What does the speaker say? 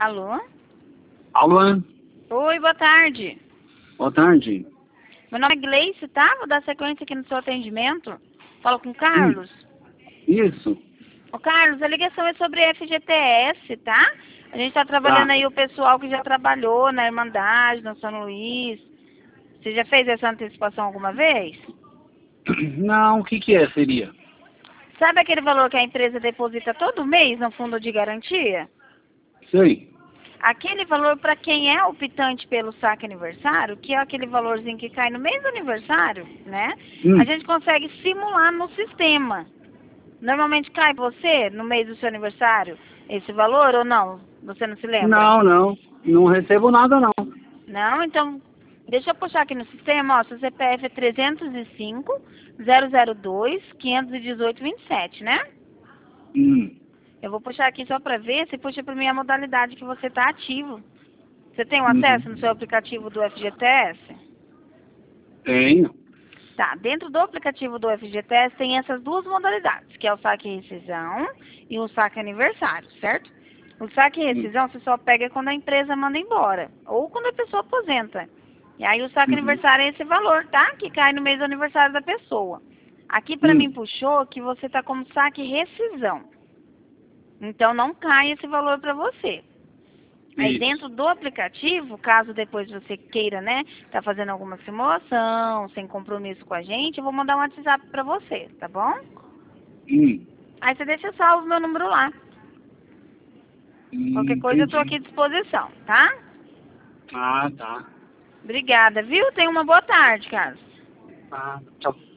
Alô? Alô? Oi, boa tarde. Boa tarde. Meu nome é Gleice, tá? Vou dar sequência aqui no seu atendimento. Falo com o Carlos. Isso. Ô, Carlos, a ligação é sobre FGTS, tá? A gente tá trabalhando Tá. aí o pessoal que já trabalhou na Irmandade, no São Luís. Você já fez essa antecipação alguma vez? Não, o que que é, seria? Sabe aquele valor que a empresa deposita todo mês no fundo de garantia? Sei. Aquele valor para quem é optante pelo saque aniversário, que é aquele valorzinho que cai no mês do aniversário, né? A gente consegue simular no sistema. Normalmente cai você no mês do seu aniversário esse valor ou não? Você não se lembra? Não. Não recebo nada, não. Não? Então, deixa eu puxar aqui no sistema, ó, seu CPF é 305-002-518-27, né? Eu vou puxar aqui só para ver se puxa para minha modalidade que você está ativo. Você tem um acesso no seu aplicativo do FGTS? Tenho. Tá, dentro do aplicativo do FGTS tem essas duas modalidades, que é o saque e rescisão e o saque aniversário, certo? O saque e rescisão você só pega quando a empresa manda embora, ou quando a pessoa aposenta. E aí o saque aniversário é esse valor, tá? Que cai no mês do aniversário da pessoa. Aqui para mim puxou que você tá como saque e rescisão. Então não cai esse valor para você. Aí dentro do aplicativo, caso depois você queira, né, tá fazendo alguma simulação, sem compromisso com a gente, eu vou mandar um WhatsApp pra você, tá bom? Aí você deixa salvo o meu número lá. Qualquer coisa eu tô aqui à disposição, tá? Ah, tá. Obrigada, viu? Tenha uma boa tarde, Carlos. Ah, tchau.